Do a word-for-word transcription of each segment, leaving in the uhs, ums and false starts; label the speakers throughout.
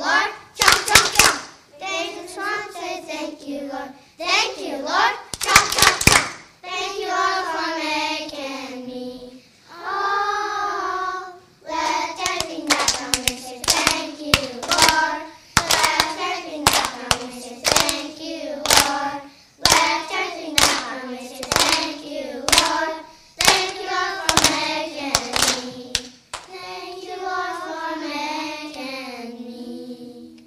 Speaker 1: Lord. Chomp, chomp, chomp. Days of swan say thank you, Lord. Thank you, Lord. Chomp, chomp, chomp. Thank you, Lord, for making me. Oh, let everything that comes me say thank you, Lord. Let everything that comes me say thank you, Lord. Let everything that comes me say thank you, Lord. Thank you, Lord, for making me. Thank you, Lord, for making me.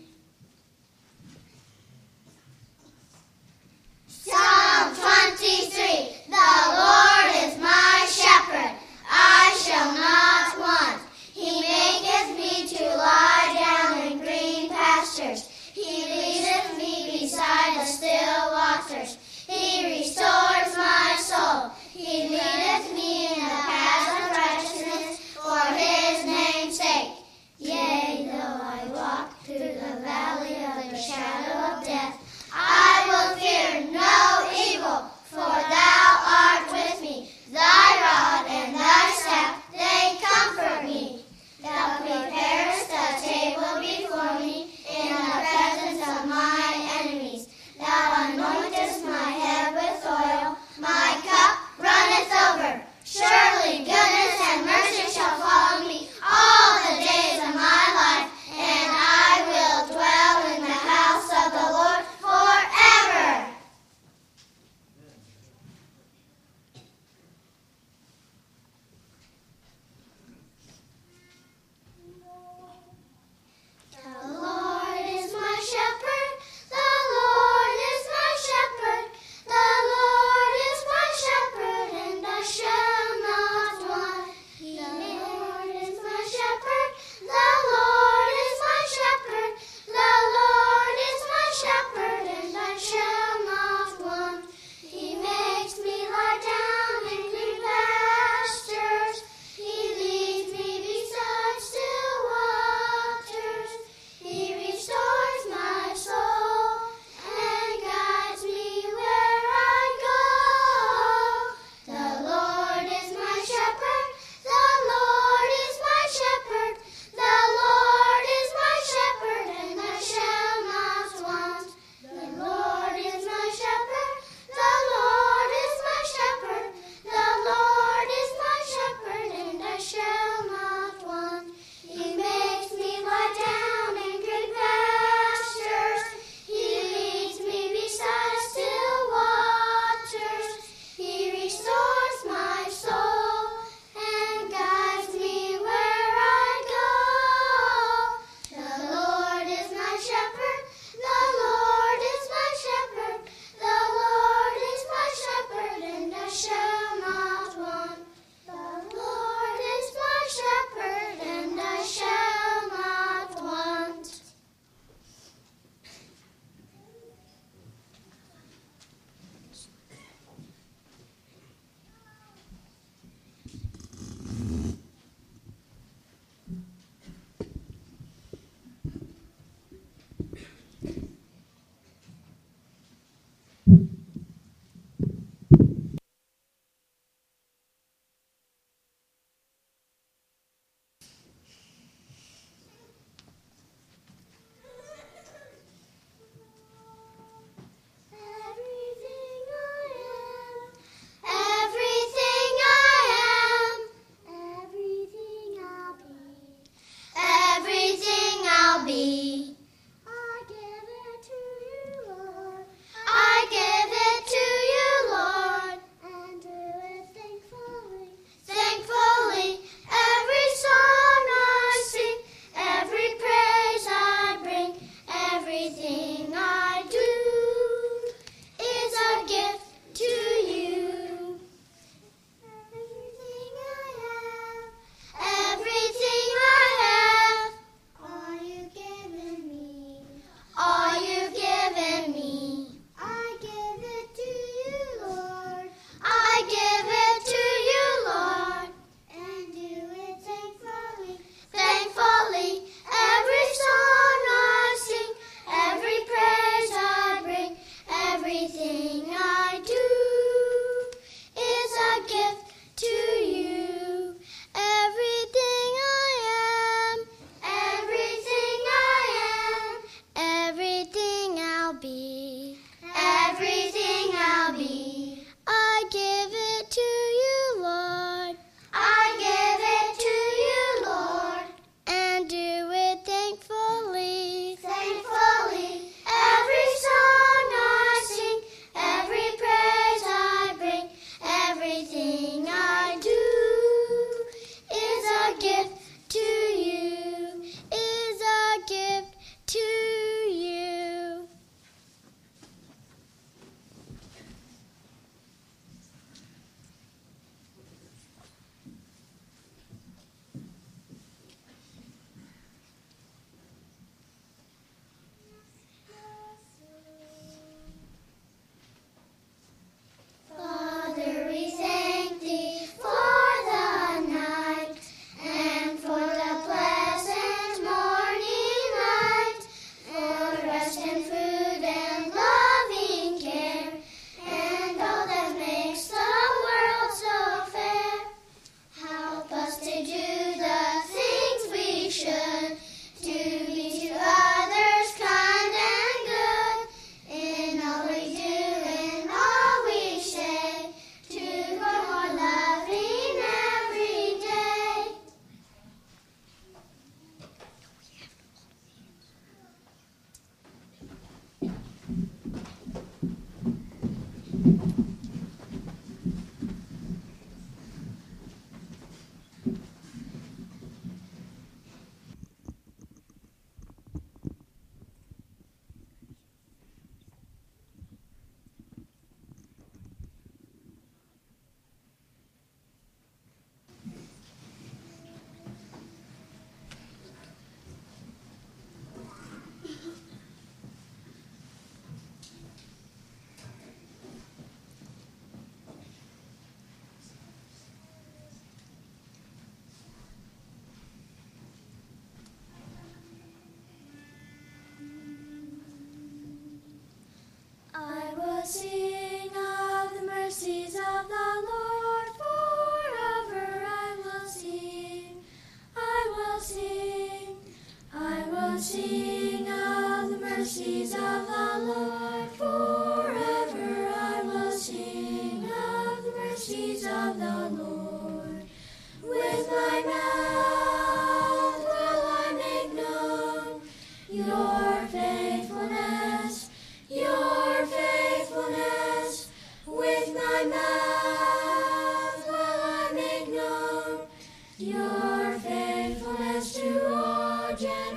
Speaker 2: sing of the mercies of the Lord. Forever I will sing of the mercies of the Lord. With my mouth will I make known your faithfulness, your faithfulness. With my mouth will I make known your faithfulness to all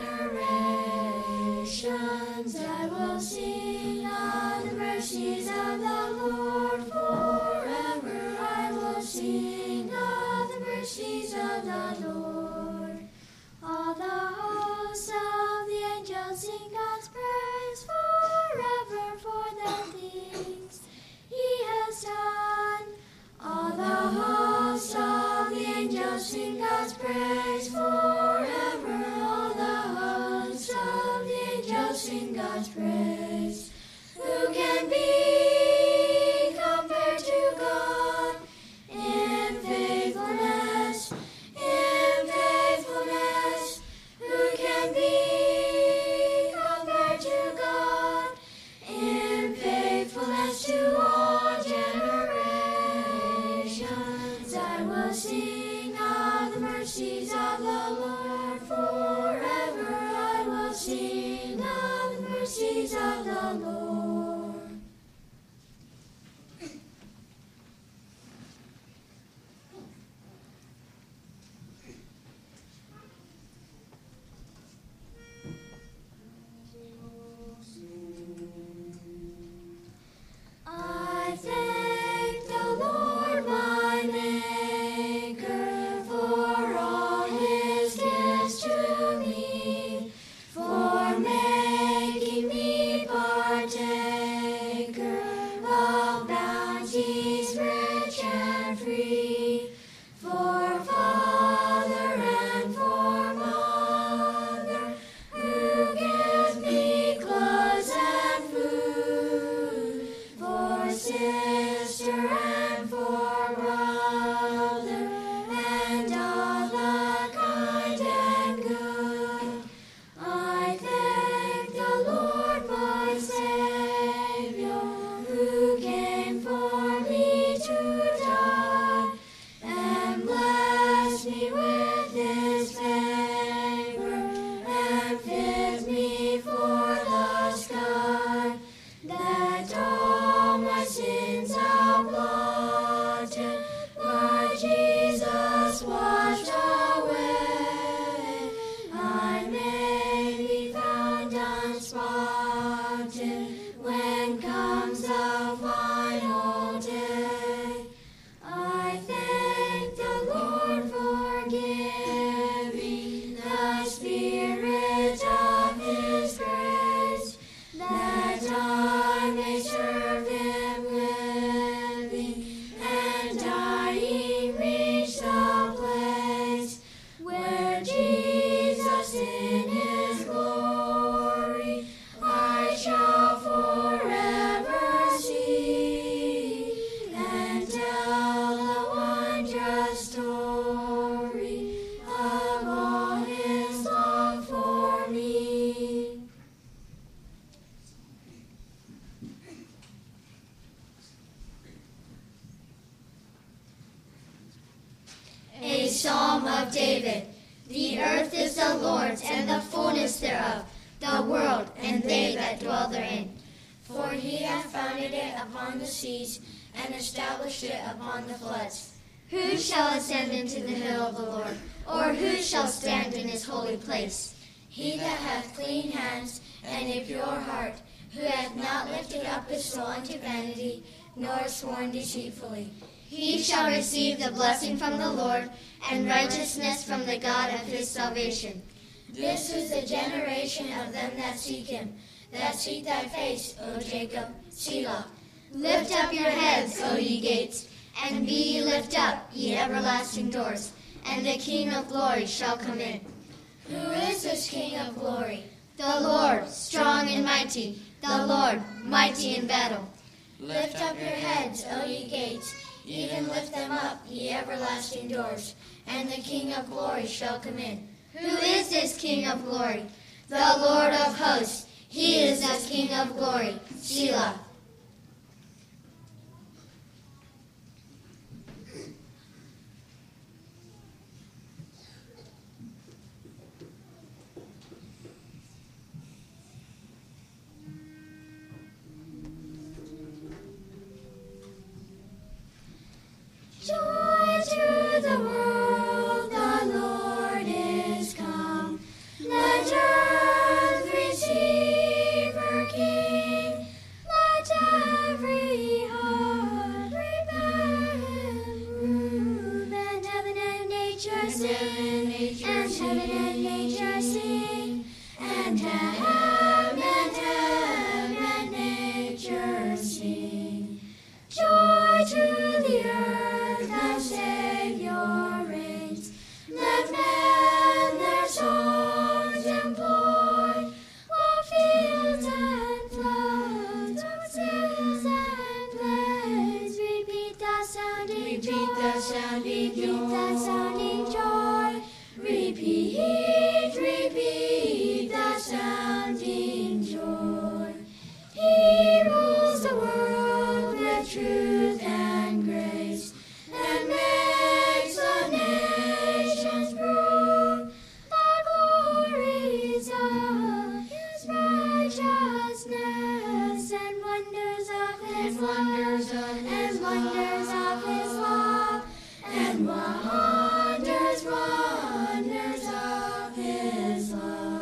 Speaker 2: generations. I will sing of the mercies of the Lord. Forever I will sing of the mercies of the Lord. All the hosts of the angels sing God's praise forever for the things He has done. All the hosts of the angels sing God's praise forever. All the hosts of the angels sing God's praise. Who can be compared to God in faithfulness, in faithfulness? Who can be compared to God in faithfulness to all generations? I will sing of the mercies of the Lord. Forever I will sing of the mercies of the Lord. I thank the Lord my Maker for all His gifts to me, for making me partaker of bounties rich and free, for Father and for Mother, who gives me clothes and food, for sister and for brother, and all the kind and good. I thank the Lord my Savior, who came for me to die, and blessed me with His favor, and fits me for the sky, that all my sins are blotted by Jesus washed away. I may be found unspotted when comes the final day. I thank the Lord for giving the Spirit of His grace, that I may serve Him living and dying, reach the place where Jesus in His glory I shall forever see, and tell the wondrous story of all His love for me.
Speaker 1: A Psalm of David. The earth is the Lord's, and the fullness thereof, the world, and they that dwell therein.
Speaker 2: For He hath founded it upon the seas, and established it upon the floods.
Speaker 1: Who shall ascend into the hill of the Lord, or who shall stand in His holy place?
Speaker 2: He that hath clean hands and a pure heart, who hath not lifted up his soul unto vanity, nor sworn deceitfully.
Speaker 1: He shall receive the blessing from the Lord, and righteousness from the God of his salvation.
Speaker 2: This is the generation of them that seek Him, that seek Thy face, O Jacob. Selah.
Speaker 1: Lift up your heads, O ye gates, and be ye lift up, ye everlasting doors, and the King of glory shall come in.
Speaker 2: Who is this King of glory?
Speaker 1: The Lord, strong and mighty, the Lord, mighty in battle.
Speaker 2: Lift up your heads, O ye gates, even lift them up, ye everlasting doors, and the King of glory shall come in.
Speaker 1: Who is this King of glory? the Lord of hosts. He is the King of glory. Selah.
Speaker 2: Joy to the world, the Lord is come. Let earth receive her King. Let every heart prepare him room. And heaven and nature sing. And heaven and nature sing. And heaven and heaven and nature sing. Joy to the earth, the Savior reigns. Let men their songs employ, while fields and floods, o'er hills and plains, repeat the sounding joy. Repeat the sounding joy. Repeat the sounding joy. Repeat, repeat the sounding joy. He rules the world with truth and grace, and makes the nations prove the glories of his righteousness, and wonders of his wonders of and wonders of his love, and wonders, wonders of his love.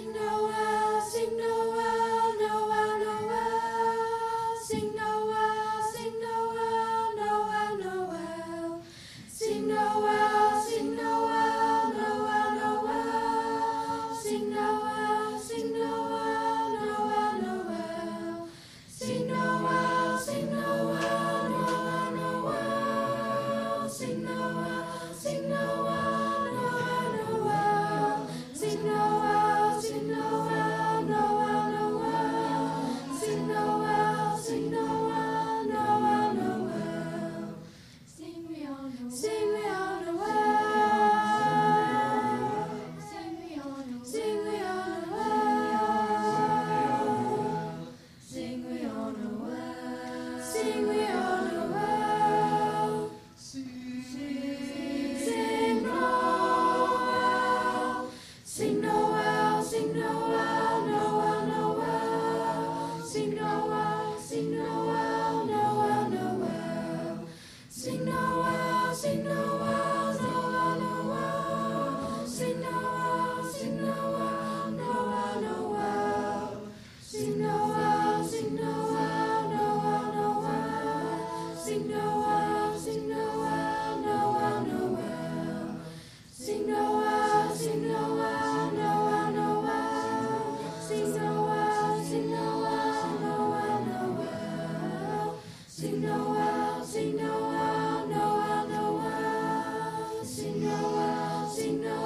Speaker 2: Sing Noel, sing Noel,